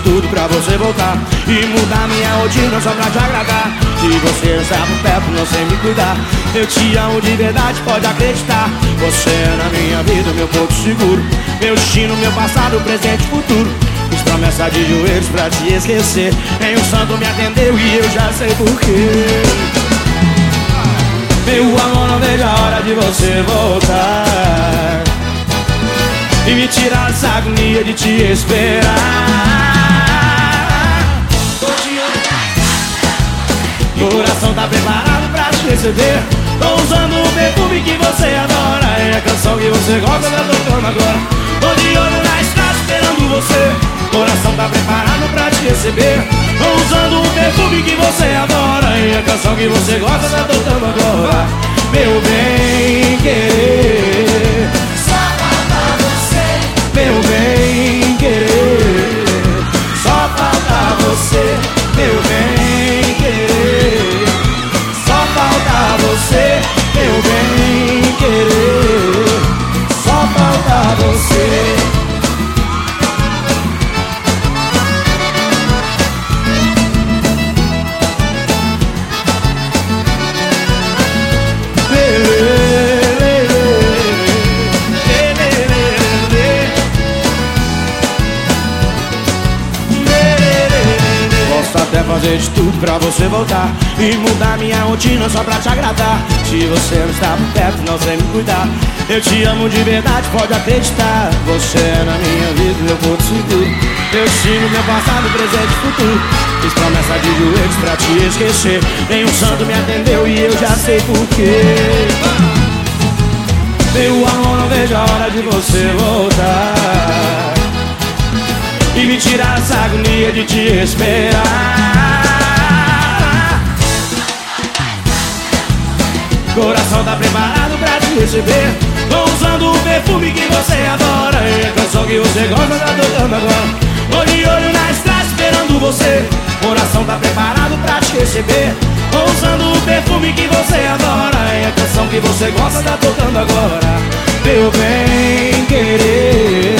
tudo pra você voltar e mudar minha rotina só pra te agradar. Se você está por perto, não sei me cuidar. Eu te amo de verdade, pode acreditar. Você é na minha vida, meu porto seguro, meu destino, meu passado, presente e futuro. Fiz promessa de joelhos pra te esquecer. Nenhum santo me atendeu e eu já sei porquê. Meu amor, não vejo a hora de você voltar e me tirar dessa agonia de te esperar. Coração tá preparado pra te receber. Tô usando o perfume que você adora. É a canção que você gosta, tá tocando agora. Tô de olho na estrada esperando você. Coração tá preparado pra te receber. Tô usando o perfume que você adora. É a canção que você gosta, tá tocando agora. Meu bem querer, só falta você. meu bem querer, só falta você. Meu bem querer, só falta você. Meu bem querer, só falta você. Até fazer de tudo pra você voltar e mudar minha rotina só pra te agradar. Se você não está por perto, não sei me cuidar. Eu te amo de verdade, pode acreditar. Você é na minha vida, meu porto seguro, meu destino, meu passado, presente e futuro. Fiz promessa de joelhos pra te esquecer. Nenhum santo me atendeu e eu já sei porquê. Meu amor, não vejo a hora de você voltar e me tirar essa agonia de te esperar. Coração tá preparado pra te receber. Tô usando o perfume que você adora. É a canção que você gosta, tá tocando agora. Tô de olho na estrada esperando você. Coração tá preparado pra te receber. Tô usando o perfume que você adora. É a canção que você gosta, tá tocando agora. Meu bem querer,